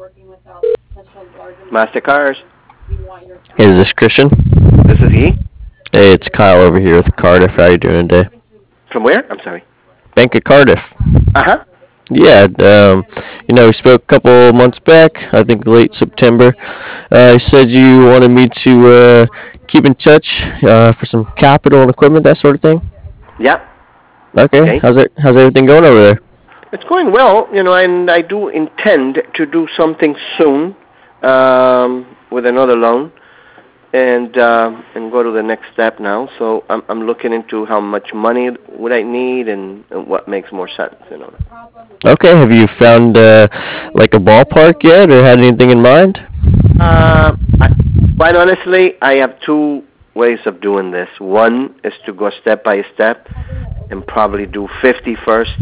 Mastercard. Hey, is this Christian? This is he. Hey, it's Kyle over here with Cardiff. How you doing today? From where? I'm sorry. Bank of Cardiff. Uh huh. Yeah, we spoke a couple months back, I think late September. You said you wanted me to keep in touch for some capital and equipment, that sort of thing. Yeah. Okay, Okay. how's everything going over there? It's going well, and I do intend to do something soon with another loan, and go to the next step now. So I'm looking into how much money would I need and what makes more sense. Okay, have you found like a ballpark yet, or had anything in mind? I, quite honestly, I have two ways of doing this. One is to go step by step and probably do 50 first,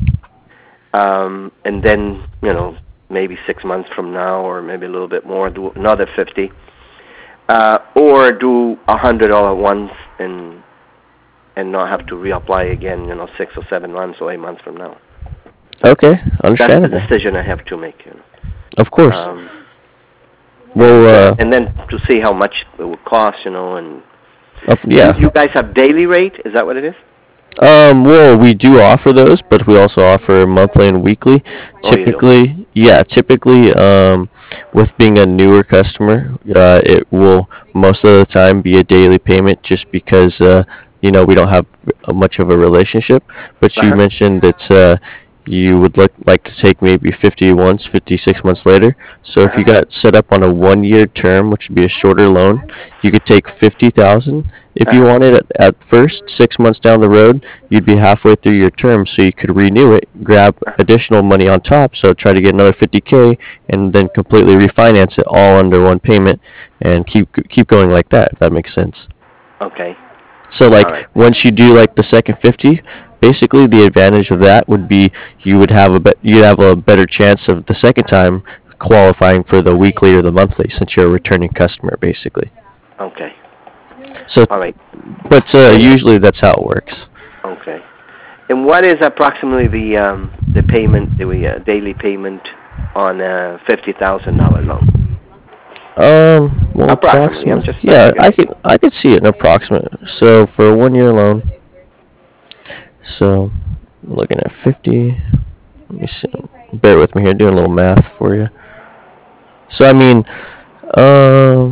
and then maybe 6 months from now, or maybe a little bit more, do another 50, or do 100 all at once and not have to reapply again, 6 or 7 months or 8 months from now. Okay, That's the understandable. decision I have to make. Of course. Um, Well, and then to see how much it would cost, and yeah. you guys have daily rate? Is that what it is? Well, we do offer those, but we also offer monthly and weekly. Oh, you do. Typically, with being a newer customer, it will most of the time be a daily payment, just because we don't have much of a relationship. But you Uh-huh. mentioned that you would like to take maybe 50 once, 56 months later. So if you Uh-huh. got set up on a 1 year term, which would be a shorter loan, you could take 50,000 if you Uh-huh. wanted at first. 6 months down the road, you'd be halfway through your term, so you could renew it, grab additional money on top, so try to get another 50K, and then completely refinance it all under one payment, and keep going like that. If that makes sense. Okay. So All like right. once you do like the second 50, basically the advantage of that would be you'd have a better chance of the second time qualifying for the weekly or the monthly, since you're a returning customer basically. Okay. So, All right. but And usually that's how it works. okay. And what is approximately the payment, the daily payment on a $50,000 loan? Well, Approximately. I'm approximate. just trying Yeah, to get. I could see it an approximate. So for a 1 year loan, so looking at 50. Let me see. Bear with me here, doing a little math for you. So I mean, um,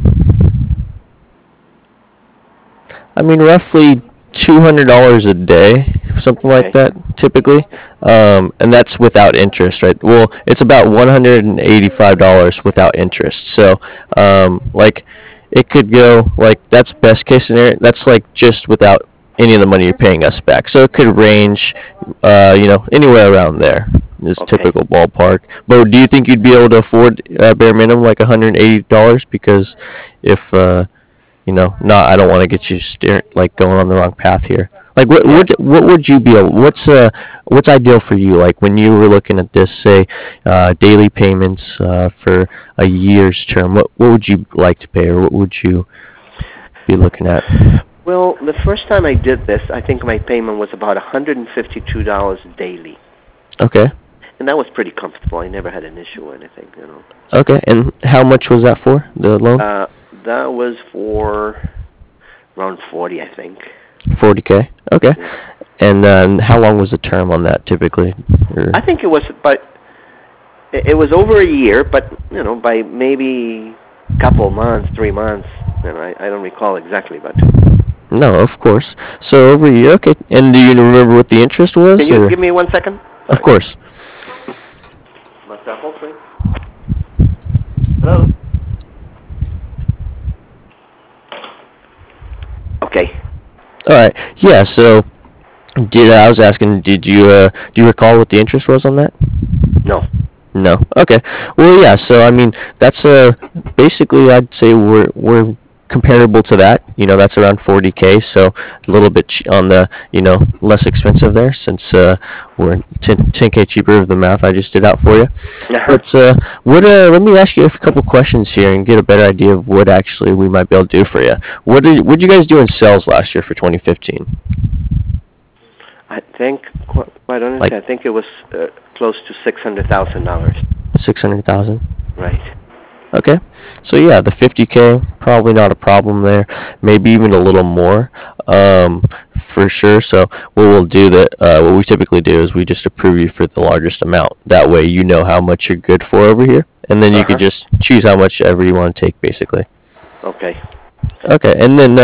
roughly $200 a day, something like Okay. that, typically, and that's without interest, right? Well, it's about $185 without interest. So, like, it could go like that's best case scenario. That's like just without any of the money you're paying us back. So it could range, anywhere around there. Is Okay. typical ballpark. But do you think you'd be able to afford bare minimum like $180? Because if not, I don't want to get you like going on the wrong path here. Like, Yeah. what would you be? What's ideal for you? Like when you were looking at this, say, daily payments for a year's term. What would you like to pay, or what would you be looking at? Well, the first time I did this, I think my payment was about $152 daily, Okay, and that was pretty comfortable. I never had an issue or anything. okay. And how much was that for the loan? Uh, that was for around 40, I think. 40K. Okay. Yeah. And then how long was the term on that typically? Or, I think it was, but it was over a year, but by maybe a couple months, 3 months. I don't recall exactly, but no, of course. So over a year. Okay. And do you remember what the interest can was, you or? give me 1 second? Of Sorry. course. Must I hold, please? Hello. Okay. All right. Yeah. So, I was asking, do you recall what the interest was on that? No. No. Okay. Well, yeah. So that's basically I'd say we're comparable to that. That's around 40K. So a little bit on the less expensive there, since we're 10K cheaper of the math I just did out for you. Uh-huh. But let me ask you a couple questions here and get a better idea of what actually we might be able to do for you. What did you guys do in sales last year for 2015? I think, quite Like, honestly, I think it was close to $600,000. 600,000. Right. Okay. So yeah, the 50K probably not a problem there. Maybe even a little more, for sure. So what we'll do that what we typically do is we just approve you for the largest amount. That way you know how much you're good for over here, and then you could Uh-huh. just choose how much ever you want to take, basically. Okay. Okay. And then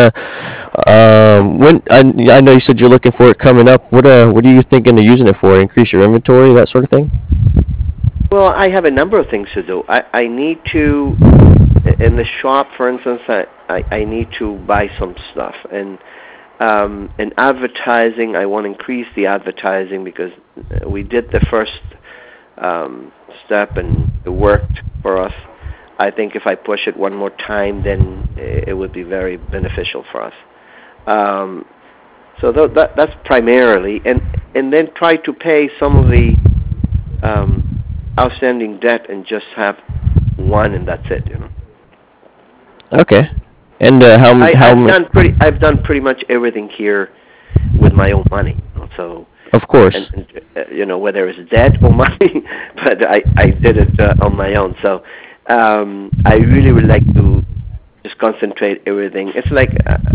when I know you said you're looking for it coming up. What are you thinking of using it for? Increase your inventory, that sort of thing. Well, I have a number of things to do. I need to, in the shop, for instance, I need to buy some stuff. And in advertising, I want to increase the advertising because we did the first step and it worked for us. I think if I push it one more time, then it would be very beneficial for us. Um, so that's primarily, and then try to pay some of the um, outstanding debt and just have one, and that's it. Okay. And I've done pretty much everything here with my own money. So Of course. and whether it's debt or money, but I did it on my own. So I really would like to just concentrate everything. It's like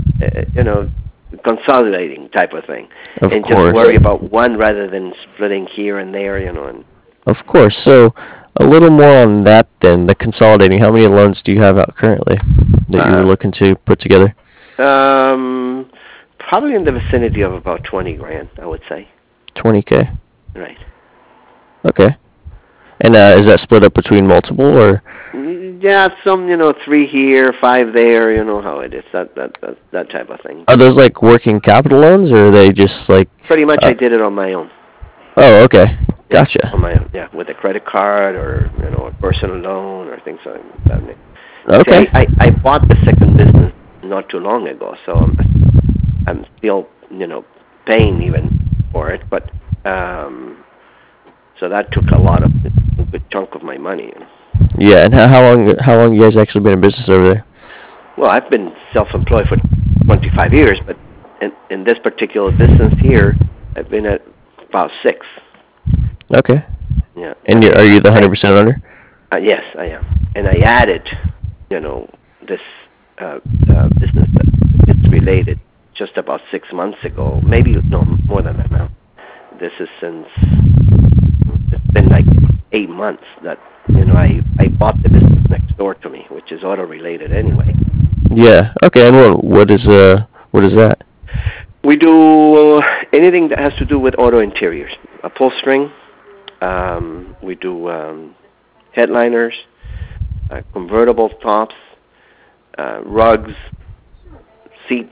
consolidating type of thing, Of and just course. worry about one rather than splitting here and there. And Of course. So, a little more on that then, the consolidating. How many loans do you have out currently that you were uh, looking to put together? probably in the vicinity of about 20 grand, I would say. 20K. Right. Okay. And is that split up between multiple or? Yeah, some, three here, five there, you know how it is, that type of thing. Are those like working capital loans or are they just like? Pretty much Uh, I did it on my own. oh, okay. Yeah, Gotcha. on my own. Yeah, with a credit card or, a personal loan or things like that. See, Okay. I bought the second business not too long ago, so I'm still, paying even for it, but so that took a good chunk of my money. Yeah. And how long you guys actually been in business over there? Well, I've been self-employed for 25 years, but in this particular business here, I've been at about 6. Okay. Yeah, And and are you the I 100% owner? yes, I am, and I added, this business that it's related just about 6 months ago, maybe no more than that now. This is since it's been like 8 months that I bought the business next door to me, which is auto related anyway. Yeah. Okay. And what is that? We do anything that has to do with auto interiors, upholstering. We do headliners, convertible tops, rugs, seats,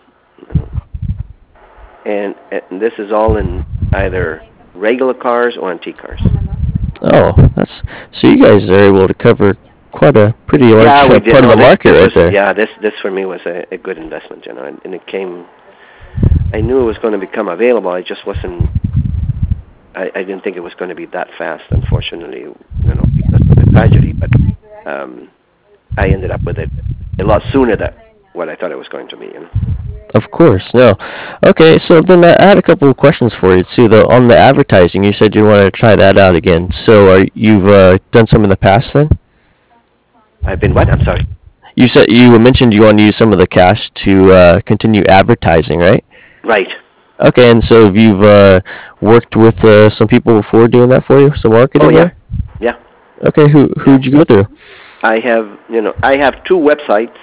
and this is all in either regular cars or antique cars. Oh, that's so you guys are able to cover quite a pretty large Yeah, we did. part of No, the market this right was there. yeah, this for me was a good investment, and it came. I knew it was going to become available. I just wasn't. I didn't think it was going to be that fast. Unfortunately, because of the tragedy. But I ended up with it a lot sooner than what I thought it was going to be. Of course, no. Okay, so then I had a couple of questions for you too. Though on the advertising, you said you wanted to try that out again. So you've done some in the past then? I've been what? I'm sorry. You mentioned you want to use some of the cash to continue advertising, right? Right. Okay, and so have you've worked with some people before doing that for you, some Oh marketing yeah, there? yeah. Okay, who'd you go through? I have two websites,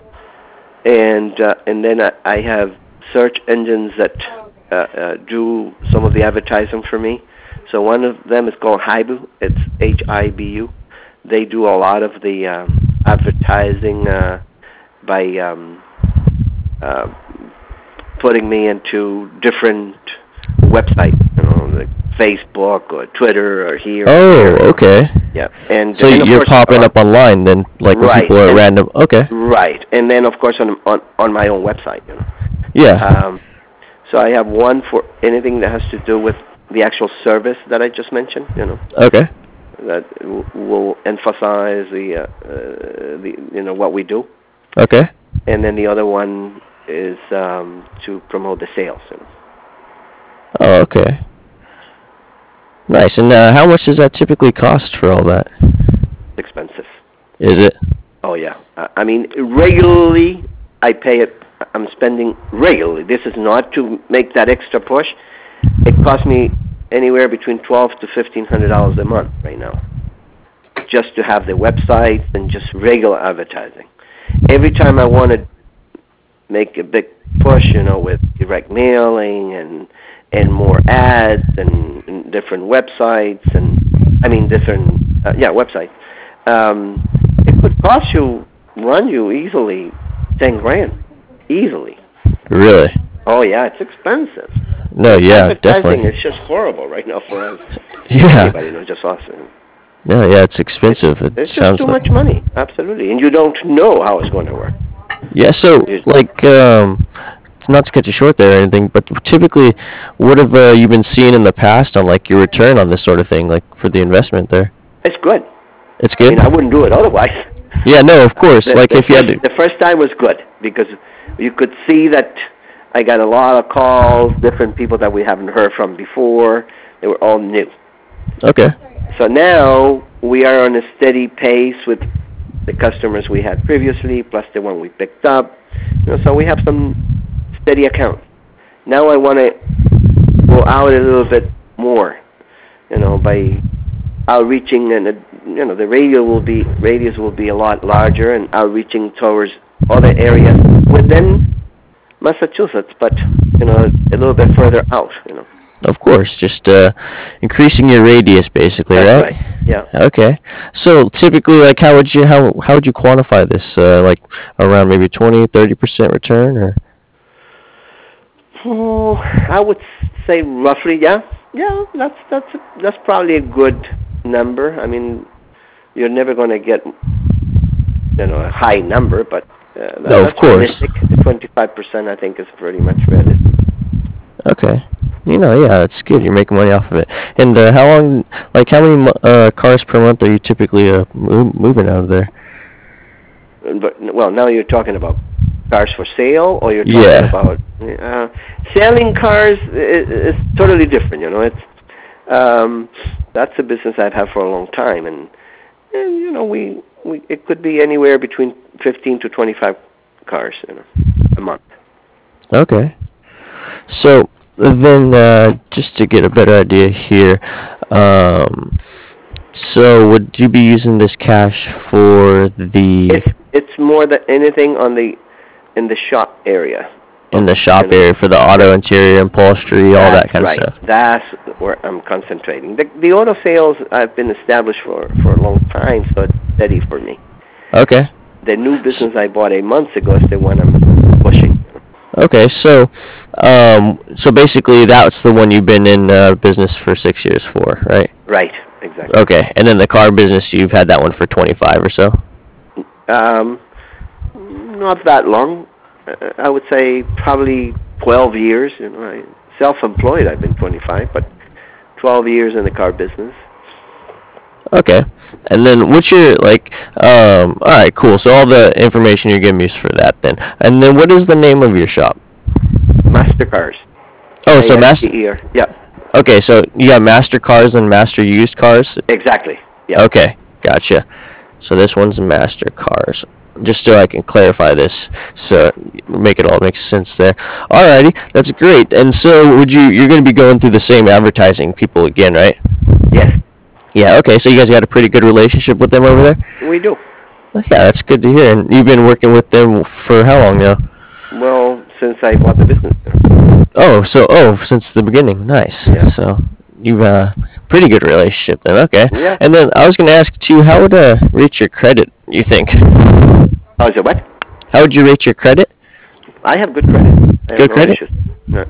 and then I have search engines that do some of the advertising for me. So one of them is called Hibu. It's Hibu. They do a lot of the advertising by uh, putting me into different websites, like Facebook or Twitter or here or Oh, there. okay. Yeah, and So and of you're course, popping up online then, like when right, people are and random. Okay. right, and then of course on my own website. Yeah. Um, so I have one for anything that has to do with the actual service that I just mentioned. Okay. That will emphasize what we do, Okay. and then the other one is to promote the sales. Oh, okay. Nice. And how much does that typically cost for all that? It's expensive. Is it? Oh yeah. I mean, regularly I pay it. I'm spending regularly. This is not to make that extra push. It costs me anywhere between $1,200 to $1,500 a month right now, just to have the website and just regular advertising. Every time I want to make a big push, with direct mailing and more ads and different websites different websites. It could run you easily $10,000, easily. Really? Oh yeah, it's expensive. No, yeah, Advertising definitely. is just horrible right now for us. Yeah. Anybody knows, just us. No, yeah, it's expensive. It It's just sounds too like. much money, absolutely, and you don't know how it's going to work. Yeah, so like not to cut you short there or anything, but typically, what have you been seeing in the past on like your return on this sort of thing, like for the investment there? It's good. It's I mean, good. I wouldn't do it otherwise. Yeah, no, of course. Like if you had to. The first time was good because you could see that I got a lot of calls, different people that we haven't heard from before. They were all new. Okay. So now we are on a steady pace with the customers we had previously, plus the one we picked up. So we have some steady accounts. Now I want to go out a little bit more, by outreaching, and the radius will be a lot larger, and outreaching towards other areas within Massachusetts, but a little bit further out. Of course, just increasing your radius, basically, That's right? right. Yeah. Okay. So typically, like, how would you quantify this? Like around maybe 20-30% return, or? Oh, I would say roughly, yeah. Yeah, that's probably a good number. I mean, you're never going to get a high number, but No, of that's course. realistic. 25%, I think, is pretty much realistic. Okay. Yeah, that's good. You're making money off of it. And how many cars per month are you typically moving out of there? But well, now you're talking about cars for sale, or you're talking Yeah. about selling cars is totally different. That's a business I've had for a long time, and we it could be anywhere between 15 to 25 cars a month. Okay. So then, just to get a better idea here, um, so would you be using this cash for the It's more than anything in the shop area. in the shop area for the auto interior upholstery, all that That's kind of right. stuff? That's where I'm concentrating. The auto sales I've been established for a long time, so it's steady for me. Okay. The new business I bought 8 months ago is the one I'm pushing. Okay, so basically that's the one you've been in business for 6 years for, right? Right, exactly. Okay, and then the car business you've had that one for 25 or so. Um, Not that long. I would say probably 12 years. Self-employed, I've been 25, but 12 years in the car business. Okay, and then what's your all right, cool. So all the information you're giving me is for that then, and then what is the name of your shop? Master Cars. Oh, so Master. MASTER. Yeah, Okay, so you got Master Cars and Master Used Cars. exactly. Yeah. Okay, gotcha. So this one's Master Cars. Just so I can clarify this, so make it all make sense there. Alrighty, that's great. And so you're going to be going through the same advertising people again, right? Yes, Yeah, okay, so you guys got a pretty good relationship with them over there? we do. Yeah, that's good to hear. And you've been working with them for how long now? Well, since I bought the business. Since the beginning. Nice. Yeah. So you've pretty good relationship then. Okay. Yeah. And then I was going to ask too, how would rate your credit, you think? Oh, is it what? How would you rate your credit? I have good credit. I have Good no credit? issues. No.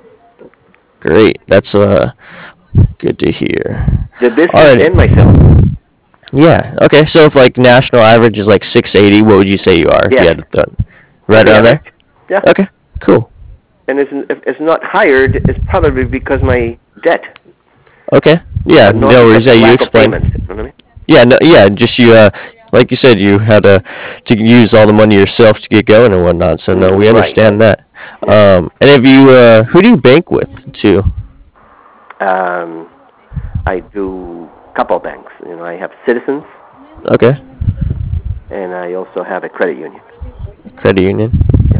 Great. That's good to hear. The business Alrighty. and myself. Yeah. Okay. So if like national average is like 680, what would you say you are? If you Yeah. had to right around there. Yeah. Okay. Cool. And if it's not hired, it's probably because my debt. Okay. Yeah. Not No worries. because Yeah. of You lack of explain. payments, you know what I mean? Yeah. No. Yeah. Just you. Like you said, you had to use all the money yourself to get going and whatnot. So no, we Right. understand that. And if you, who do you bank with too? Um, I do couple banks. You know, I have Citizens, Okay. and I also have a credit union. Credit union.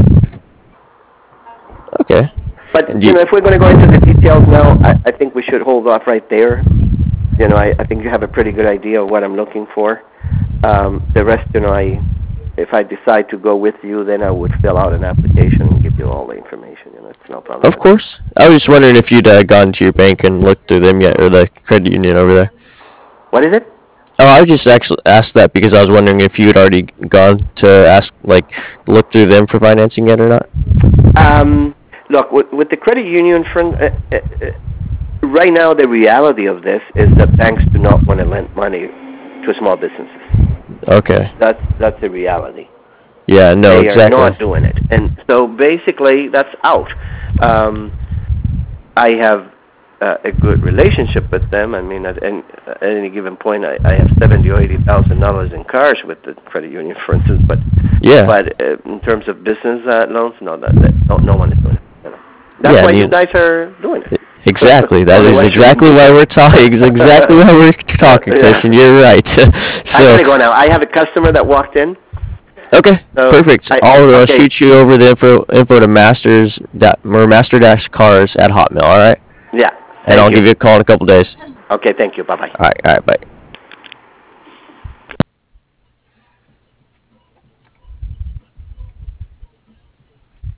Okay. But And you know, if we're going to go into the details now, I think we should hold off right there. You know, I think you have a pretty good idea of what I'm looking for. The rest, you know, if I decide to go with you, then I would fill out an application and give you all the information. You know, it's no problem. Of course. I was just wondering if you'd gone to your bank and looked through them yet, or the credit union over there. What is it? Oh, I just actually asked that because I was wondering if you had already gone to ask, like, look through them for financing yet or not. Look, with the credit union, right now the reality of this is that banks do not want to lend money to small businesses. Okay. That's the reality. Yeah, no, They exactly. are not doing it, and so basically that's out. I have a good relationship with them. I mean, at any given point, I have $70,000 or $80,000 in cash with the credit union, for instance. But Yeah. in terms of business loans, no, no one is doing it. You know. That's Yeah, why and you guys are doing it. Exactly. That is Otherwise you exactly wouldn't why be. we're talking. Exactly why we're talking, Yeah. Christian. You're right. I So, gotta go now. I have a customer that walked in. okay, So perfect. I'll okay. shoot you over the info to master-cars@hotmail. All right, Yeah. and I'll Thank you. give you a call in a couple days. Okay. Thank you. Bye bye. All right, bye.